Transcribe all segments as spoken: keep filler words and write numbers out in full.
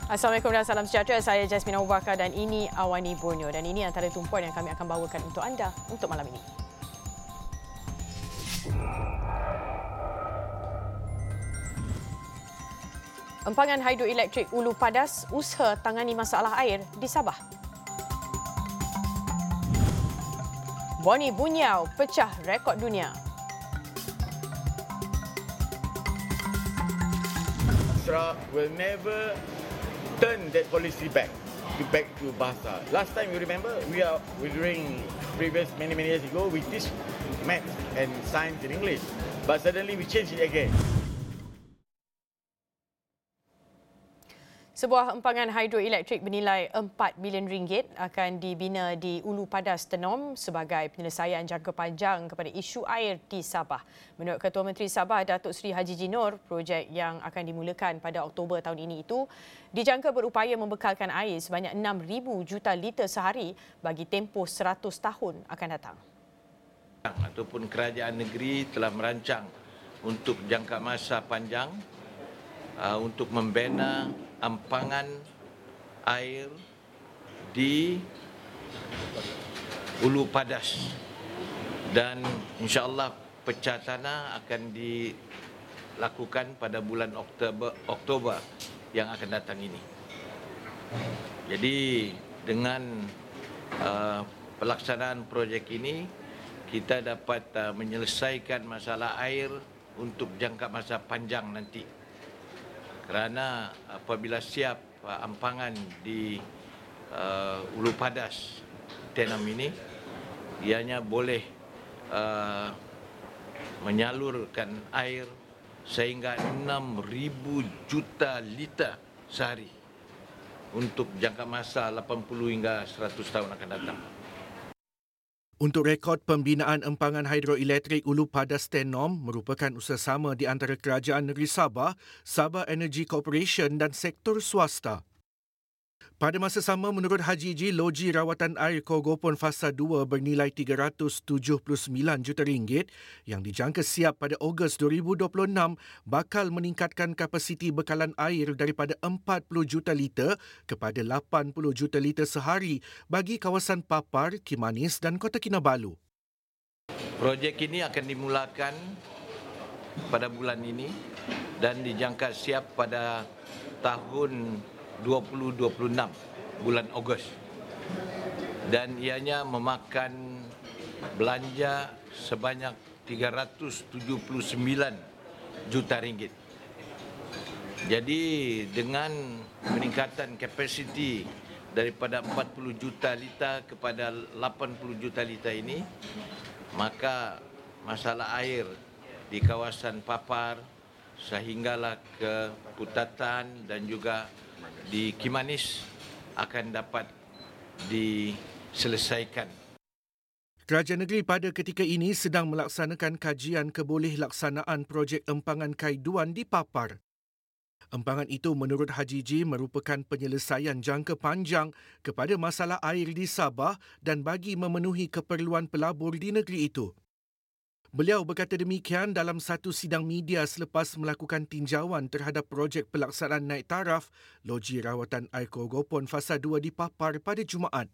Assalamualaikum dan salam sejahtera. Saya Jasmine Abu Bakar dan ini Awani Borneo. Dan ini antara tumpuan yang kami akan bawakan untuk anda untuk malam ini. Empangan hidroelektrik Ulu Padas usaha tangani masalah air di Sabah. Boni Bunyau pecah rekod dunia. Astra will never turn that policy back to back to Bahasa. Last time you remember, we are we during previous many many years ago we teach maths and science in English, but suddenly we change it again. Sebuah empangan hidroelektrik bernilai empat bilion ringgit akan dibina di Ulu Padas Tenom sebagai penyelesaian jangka panjang kepada isu air di Sabah. Menurut Ketua Menteri Sabah, Datuk Seri Haji Jinor, projek yang akan dimulakan pada Oktober tahun ini itu dijangka berupaya membekalkan air sebanyak enam ribu juta liter sehari bagi tempoh seratus tahun akan datang. Ataupun kerajaan negeri telah merancang untuk jangka masa panjang uh, untuk membina empangan air di Ulu Padas dan insya-Allah pecah tanah akan dilakukan pada bulan Oktober Oktober yang akan datang ini. Jadi dengan uh, pelaksanaan projek ini kita dapat uh, menyelesaikan masalah air untuk jangka masa panjang nanti. Kerana apabila siap uh, empangan di uh, Ulu Padas Tenom ini, ianya boleh uh, menyalurkan air sehingga enam ribu juta liter sehari untuk jangka masa lapan puluh hingga seratus tahun akan datang. Untuk rekod pembinaan empangan hidroelektrik Ulu Padas Tenom merupakan usaha sama di antara Kerajaan Negeri Sabah, Sabah Energy Corporation dan sektor swasta. Pada masa sama, menurut Haji Ji, loji rawatan air Kogopon Fasa dua bernilai tiga ratus tujuh puluh sembilan juta ringgit yang dijangka siap pada Ogos dua ribu dua puluh enam bakal meningkatkan kapasiti bekalan air daripada empat puluh juta liter kepada lapan puluh juta liter sehari bagi kawasan Papar, Kimanis dan Kota Kinabalu. Projek ini akan dimulakan pada bulan ini dan dijangka siap pada tahun dua ribu dua puluh enam bulan Ogos, dan ianya memakan belanja sebanyak tiga ratus tujuh puluh sembilan juta ringgit. Jadi dengan peningkatan kapasiti daripada empat puluh juta liter kepada lapan puluh juta liter ini, maka masalah air di kawasan Papar sehinggalah ke Putatan dan juga di Kimanis akan dapat diselesaikan. Kerajaan negeri pada ketika ini sedang melaksanakan kajian keboleh-laksanaan projek empangan Kaiduan di Papar. Empangan itu menurut Haji Ji merupakan penyelesaian jangka panjang kepada masalah air di Sabah dan bagi memenuhi keperluan pelabur di negeri itu. Beliau berkata demikian dalam satu sidang media selepas melakukan tinjauan terhadap projek pelaksanaan naik taraf loji rawatan air Kogopon Fasa dua di Papar pada Jumaat.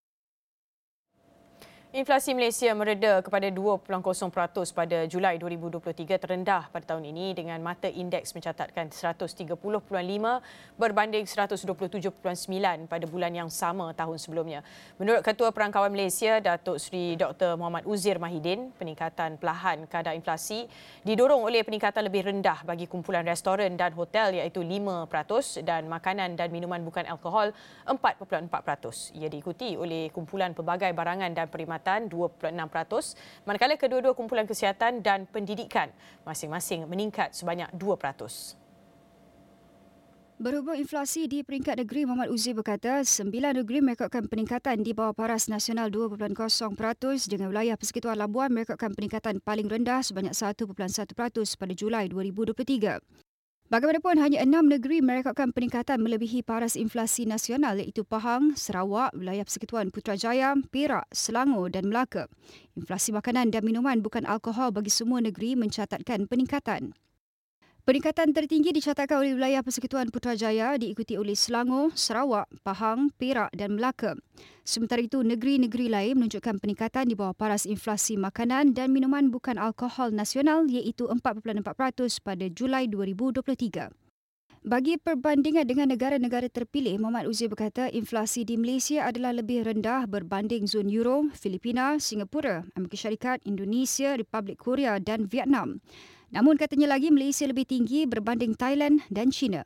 Inflasi Malaysia mereda kepada dua perpuluhan kosong peratus pada Julai dua ribu dua puluh tiga, terendah pada tahun ini dengan mata indeks mencatatkan seratus tiga puluh perpuluhan lima berbanding seratus dua puluh tujuh perpuluhan sembilan pada bulan yang sama tahun sebelumnya. Menurut Ketua Perangkawan Malaysia, Datuk Seri Doktor Muhammad Uzir Mahidin, peningkatan perlahan kadar inflasi didorong oleh peningkatan lebih rendah bagi kumpulan restoran dan hotel iaitu lima peratus dan makanan dan minuman bukan alkohol empat perpuluhan empat peratus. Ia diikuti oleh kumpulan pelbagai barangan dan perkhidmatan dua perpuluhan enam peratus, manakala kedua-dua kumpulan kesihatan dan pendidikan masing-masing meningkat sebanyak dua peratus. Berhubung inflasi di peringkat negeri, Muhammad Uzir berkata sembilan negeri merekodkan peningkatan di bawah paras nasional dua perpuluhan kosong peratus dengan wilayah Persekutuan Labuan merekodkan peningkatan paling rendah sebanyak satu perpuluhan satu peratus pada Julai dua ribu dua puluh tiga. Bagaimanapun, hanya enam negeri merekodkan peningkatan melebihi paras inflasi nasional iaitu Pahang, Sarawak, wilayah Persekutuan Putrajaya, Perak, Selangor dan Melaka. Inflasi makanan dan minuman bukan alkohol bagi semua negeri mencatatkan peningkatan. Peningkatan tertinggi dicatatkan oleh wilayah Persekutuan Putrajaya diikuti oleh Selangor, Sarawak, Pahang, Perak dan Melaka. Sementara itu, negeri-negeri lain menunjukkan peningkatan di bawah paras inflasi makanan dan minuman bukan alkohol nasional iaitu empat perpuluhan empat peratus pada Julai dua ribu dua puluh tiga. Bagi perbandingan dengan negara-negara terpilih, Muhammad Uzair berkata inflasi di Malaysia adalah lebih rendah berbanding zon Euro, Filipina, Singapura, Amerika Syarikat, Indonesia, Republik Korea dan Vietnam. Namun katanya lagi Malaysia lebih tinggi berbanding Thailand dan China.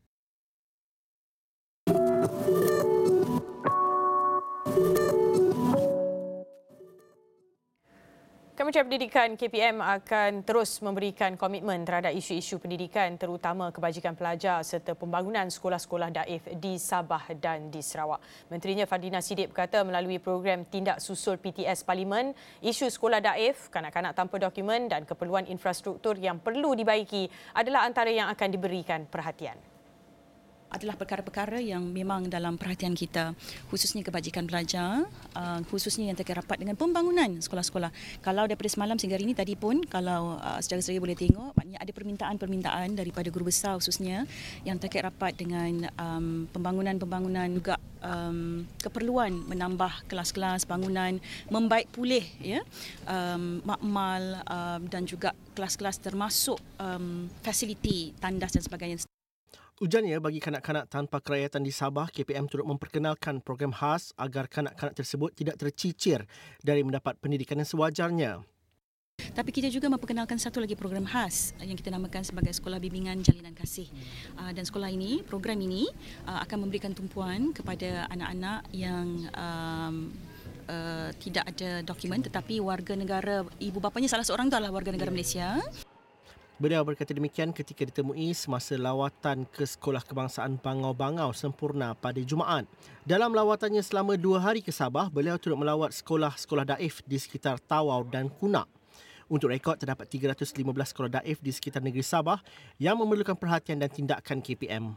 Kementerian Pendidikan K P M akan terus memberikan komitmen terhadap isu-isu pendidikan terutama kebajikan pelajar serta pembangunan sekolah-sekolah daif di Sabah dan di Sarawak. Menterinya Fadlina Siddiq berkata melalui program tindak susul P T S Parlimen, isu sekolah daif, kanak-kanak tanpa dokumen dan keperluan infrastruktur yang perlu dibaiki adalah antara yang akan diberikan perhatian. Adalah perkara-perkara yang memang dalam perhatian kita, khususnya kebajikan pelajar, uh, khususnya yang terkait rapat dengan pembangunan sekolah-sekolah. Kalau daripada semalam sehingga hari ini tadi pun, kalau uh, saudara-saudara boleh tengok, maknanya ada permintaan-permintaan daripada guru besar khususnya yang terkait rapat dengan um, pembangunan-pembangunan juga um, keperluan menambah kelas-kelas, bangunan, membaik pulih ya, um, makmal um, dan juga kelas-kelas termasuk um, fasiliti, tandas dan sebagainya. Ujarnya bagi kanak-kanak tanpa kerakyatan di Sabah, K P M turut memperkenalkan program khas agar kanak-kanak tersebut tidak tercicir dari mendapat pendidikan yang sewajarnya. Tapi kita juga memperkenalkan satu lagi program khas yang kita namakan sebagai Sekolah Bimbingan Jalinan Kasih. Dan sekolah ini, program ini akan memberikan tumpuan kepada anak-anak yang um, uh, tidak ada dokumen tetapi warga negara, ibu bapanya salah seorang itu adalah warga negara Malaysia. Beliau berkata demikian ketika ditemui semasa lawatan ke Sekolah Kebangsaan Bangau-Bangau sempurna pada Jumaat. Dalam lawatannya selama dua hari ke Sabah, beliau turut melawat sekolah-sekolah daif di sekitar Tawau dan Kunak. Untuk rekod, terdapat tiga ratus lima belas sekolah daif di sekitar negeri Sabah yang memerlukan perhatian dan tindakan K P M.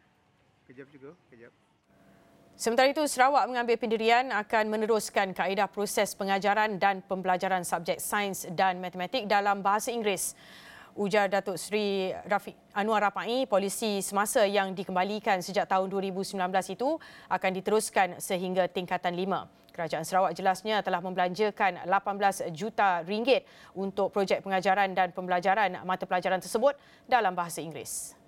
Kejap juga, kejap. Sementara itu, Sarawak mengambil pendirian akan meneruskan kaedah proses pengajaran dan pembelajaran subjek sains dan matematik dalam bahasa Inggeris. Ujar Datuk Seri Rafiq Anwar Rapai, polisi semasa yang dikembalikan sejak tahun dua ribu sembilan belas itu akan diteruskan sehingga tingkatan lima. Kerajaan Sarawak jelasnya telah membelanjakan lapan belas juta ringgit untuk projek pengajaran dan pembelajaran mata pelajaran tersebut dalam bahasa Inggeris.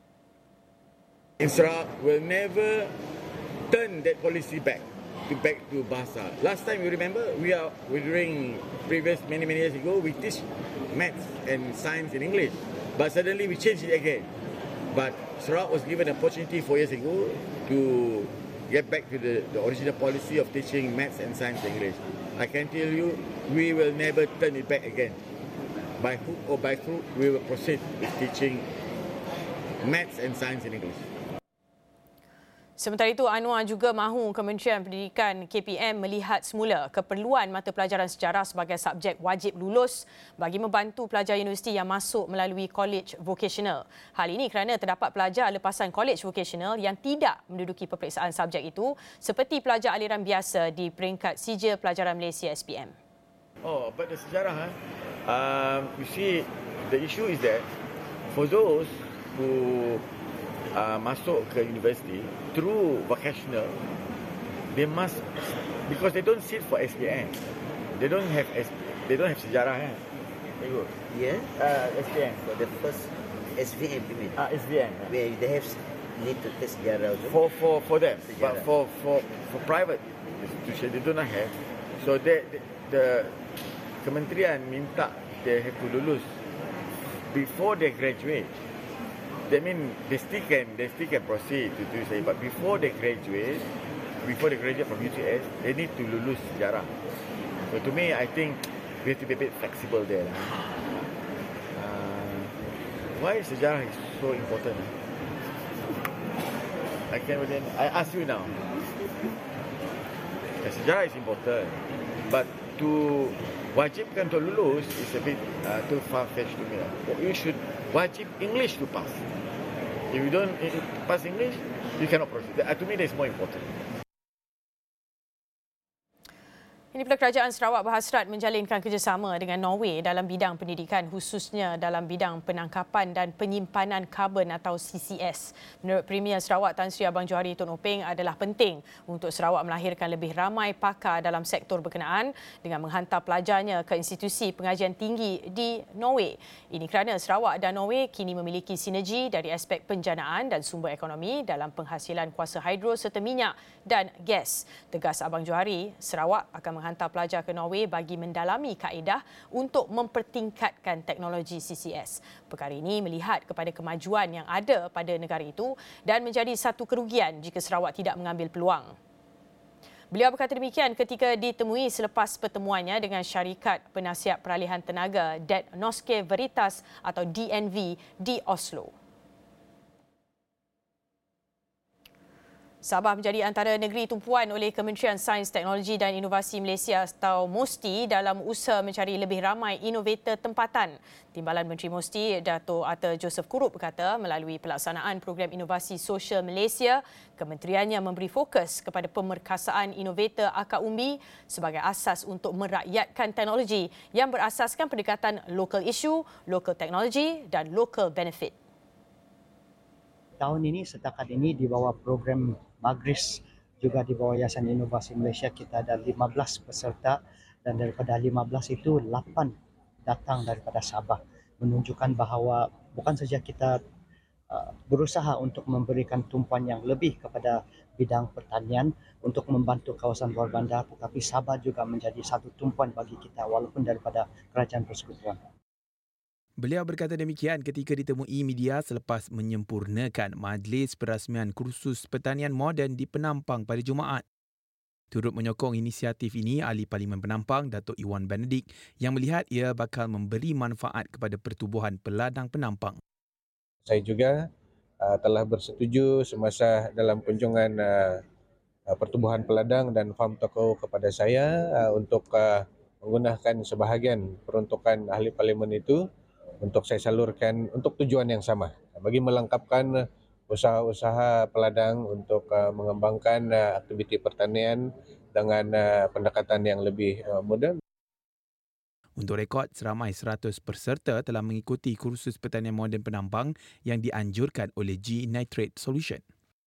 Sarawak will never turn that policy back to back to bahasa. Last time you remember, we are we during previous many many years ago we teach maths and science in English, but suddenly we changed it again. But Sarawak was given an opportunity four years ago to get back to the, the original policy of teaching maths and science in English. I can tell you, we will never turn it back again. By hook or by crook, we will proceed with teaching maths and science in English. Sementara itu, Anwar juga mahu Kementerian Pendidikan K P M melihat semula keperluan mata pelajaran sejarah sebagai subjek wajib lulus bagi membantu pelajar universiti yang masuk melalui college vocational. Hal ini kerana terdapat pelajar lepasan college vocational yang tidak menduduki peperiksaan subjek itu seperti pelajar aliran biasa di peringkat Sijil Pelajaran Malaysia S P M. Oh, but the sejarah, huh? um, you see, the issue is that for those who Uh, masuk ke universiti through vocational, they must, because they don't sit for S P M, they don't have they don't have sejarah kan? Yeah. Uh, S P M. For the first S V M, you mean? Ah, uh, S V M. Where they have need to test sejarah also. For for for them, sejarah. but for for for private institution they do not have. So they, they, the kementerian minta they have to lulus before they graduate. That means they still can they still can proceed to do say, but before they graduate, before they graduate from U T S, they need to lulus sejarah. So to me, I think we have to be a bit flexible there. Uh, why sejarah is so important? I can really, I ask you now. The sejarah is important, but to wajibkan untuk lulus is a bit uh, too far-fetched to me. You should wajib English to pass. If you don't pass English, you cannot proceed. To me, that's more important. Ini pula Kerajaan Sarawak berhasrat menjalinkan kerjasama dengan Norway dalam bidang pendidikan, khususnya dalam bidang penangkapan dan penyimpanan karbon atau C C S. Menurut Premier Sarawak Tan Sri Abang Johari Tun Openg, adalah penting untuk Sarawak melahirkan lebih ramai pakar dalam sektor berkenaan dengan menghantar pelajarnya ke institusi pengajian tinggi di Norway. Ini kerana Sarawak dan Norway kini memiliki sinergi dari aspek penjanaan dan sumber ekonomi dalam penghasilan kuasa hidro serta minyak dan gas. Tegas Abang Johari, Sarawak akan menghantar pelajar ke Norway bagi mendalami kaedah untuk mempertingkatkan teknologi C C S. Perkara ini melihat kepada kemajuan yang ada pada negara itu dan menjadi satu kerugian jika Sarawak tidak mengambil peluang. Beliau berkata demikian ketika ditemui selepas pertemuannya dengan syarikat penasihat peralihan tenaga Det Norske Veritas atau D N V di Oslo. Sabah menjadi antara negeri tumpuan oleh Kementerian Sains, Teknologi dan Inovasi Malaysia atau MOSTI dalam usaha mencari lebih ramai inovator tempatan. Timbalan Menteri MOSTI, Dato' Arthur Joseph Kurup berkata melalui pelaksanaan program inovasi sosial Malaysia, kementeriannya memberi fokus kepada pemerkasaan inovator akar umbi sebagai asas untuk merakyatkan teknologi yang berasaskan pendekatan local issue, local technology dan local benefit. Tahun ini setakat ini di bawah program Magris juga di bawah Yayasan Inovasi Malaysia kita ada lima belas peserta dan daripada lima belas itu lapan datang daripada Sabah, menunjukkan bahawa bukan saja kita uh, berusaha untuk memberikan tumpuan yang lebih kepada bidang pertanian untuk membantu kawasan luar bandar, tetapi Sabah juga menjadi satu tumpuan bagi kita walaupun daripada Kerajaan Persekutuan. Beliau berkata demikian ketika ditemui media selepas menyempurnakan majlis perasmian kursus pertanian moden di Penampang pada Jumaat. Turut menyokong inisiatif ini, Ahli Parlimen Penampang, Datuk Iwan Benedict, yang melihat ia bakal memberi manfaat kepada pertubuhan peladang Penampang. Saya juga uh, telah bersetuju semasa dalam kunjungan uh, pertubuhan peladang dan farm toko kepada saya uh, untuk uh, menggunakan sebahagian peruntukan Ahli Parlimen itu untuk saya salurkan untuk tujuan yang sama, bagi melengkapkan usaha-usaha peladang untuk uh, mengembangkan uh, aktiviti pertanian dengan uh, pendekatan yang lebih uh, moden. Untuk rekod, seramai seratus peserta telah mengikuti kursus pertanian moden Penampang yang dianjurkan oleh G Nitrate Solution.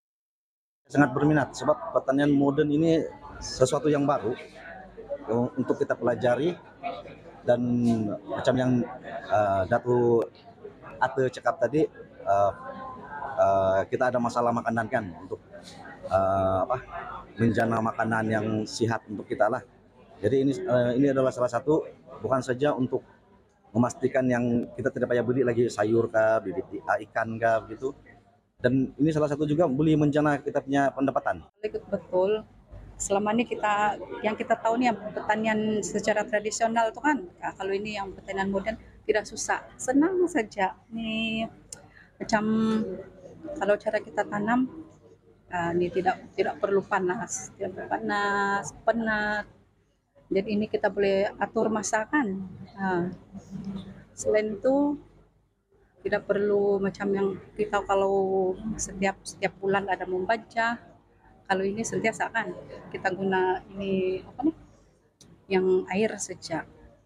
Sangat berminat sebab pertanian moden ini sesuatu yang baru untuk kita pelajari. Dan macam yang uh, Datuk Arthur cakap tadi, uh, uh, kita ada masalah makanan kan untuk uh, apa menjana makanan yang sihat untuk kita lah. Jadi ini uh, ini adalah salah satu, bukan saja untuk memastikan yang kita tidak payah beli lagi sayur kah, bibit ikan kah begitu. Dan ini salah satu juga boleh menjana kita punya pendapatan. Betul. Selama ini kita yang kita tahu nih yang pertanian secara tradisional itu kan, ya, kalau ini yang pertanian modern tidak susah, senang saja. Ini macam kalau cara kita tanam, uh, ini tidak tidak perlu panas, tidak perlu panas, penat. Jadi ini kita boleh atur masakan. Nah, selain itu tidak perlu macam yang kita kalau setiap setiap bulan ada membaca. Kalau ini sentiasa kan kita guna ini apa nih yang air saja.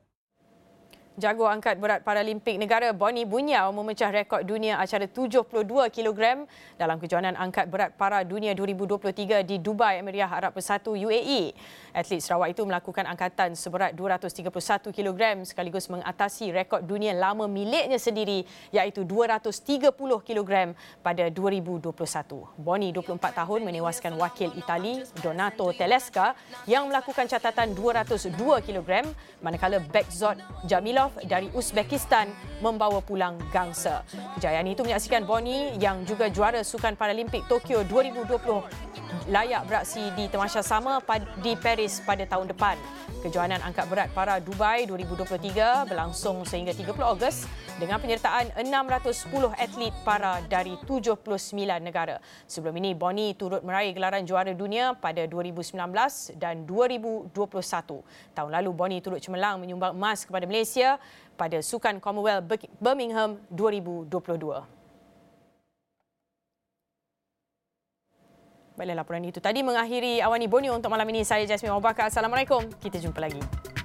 Jago angkat berat Paralimpik negara Boni Bunyau memecah rekod dunia acara tujuh puluh dua kilogram dalam kejohanan angkat berat para dunia dua ribu dua puluh tiga di Dubai, Emiriah Arab Bersatu U A E. Atlet Sarawak itu melakukan angkatan seberat dua ratus tiga puluh satu kilogram sekaligus mengatasi rekod dunia lama miliknya sendiri iaitu dua ratus tiga puluh kilogram pada dua ribu dua puluh satu. Boni, dua puluh empat tahun, menewaskan wakil Itali Donato Telesca yang melakukan catatan dua ratus dua kilogram, manakala Bekzod Jamilov dari Uzbekistan membawa pulang gangsa. Kejayaan itu menyaksikan Boni yang juga juara Sukan Paralimpik Tokyo dua ribu dua puluh layak beraksi di tamasya sama di Paris pada tahun depan. Kejohanan angkat berat para Dubai dua ribu dua puluh tiga berlangsung sehingga tiga puluh Ogos dengan penyertaan enam ratus sepuluh atlet para dari tujuh puluh sembilan negara. Sebelum ini, Boni turut meraih gelaran juara dunia pada dua ribu sembilan belas dan dua ribu dua puluh satu. Tahun lalu, Boni turut cemerlang menyumbang emas kepada Malaysia pada Sukan Commonwealth Birmingham dua ribu dua puluh dua. Baiklah, laporan itu tadi mengakhiri Awani Borneo untuk malam ini. Saya Jasmine Mubakar. Assalamualaikum. Kita jumpa lagi.